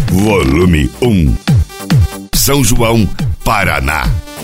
volume 1. São João, Paraná.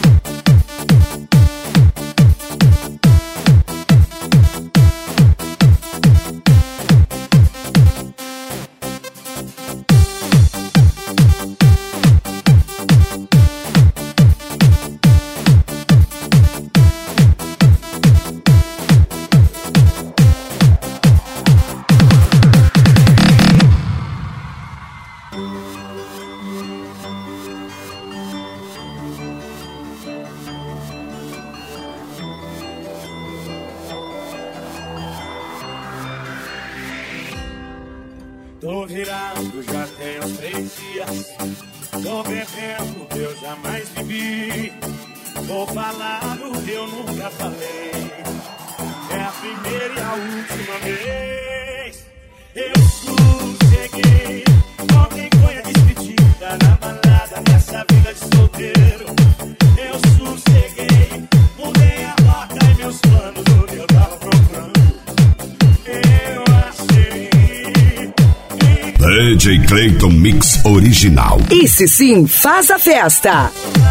Tô virado, já tem uns 3 dias. Tô bebendo, eu jamais bebi. Vou falar o que eu nunca falei. É a primeira e a última vez. Eu sosseguei. Ontem foi a despedida na balada, nessa vida de solteiro. Eu sosseguei. Mudei a rota e meus planos, o que eu tava procurando. Eu achei. DJ Clayton Mix Original. Esse sim faz a festa.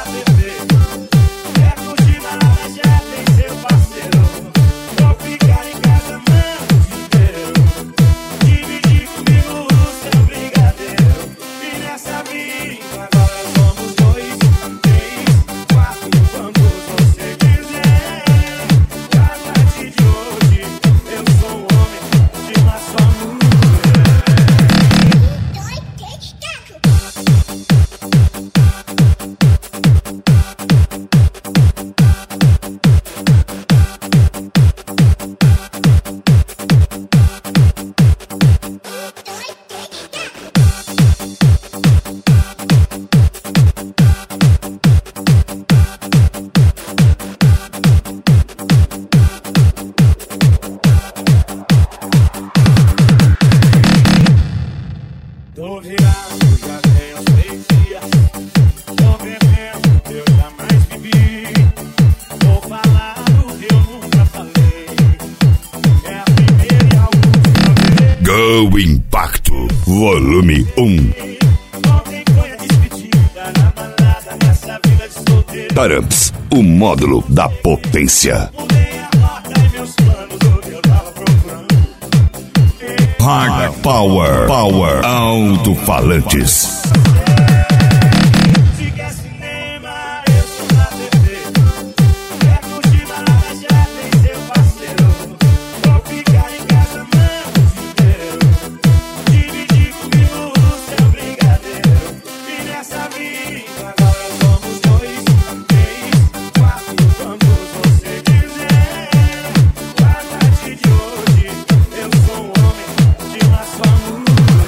Tô virado, já tem uns 3 dias. Tô bebendo, eu jamais bebi. Vou falar o que eu nunca falei. É a primeira e a última vez. Go Impacto, volume 1. Ontem foi a despedida na balada, nessa vida de solteiro. Taramps, o módulo da potência. Mudei a rota e meus planos, o que eu tava procurando. Hard Power, Power, alto-falantes. Se quer cinema, eu sou na TV. Quer curtir balada, já tem seu parceiro. Vou ficar em casa, mano, o dia inteiro. Dividir comigo o seu brigadeiro. E nessa vida agora somos 2, 3, 4, quantos você quiser. A partir de hoje eu sou um homem de uma só mulher.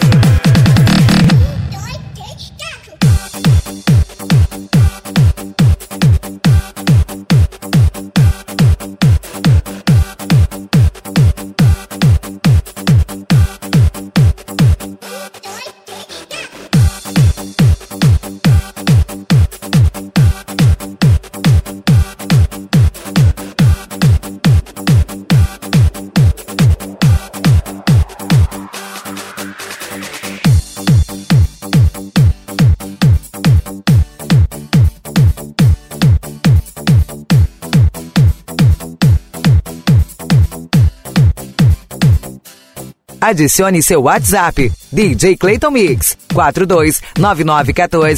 Adicione seu WhatsApp, DJ Clayton Mix,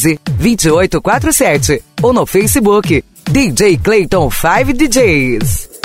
429914-2847. Ou no Facebook, DJ Clayton 5 DJs.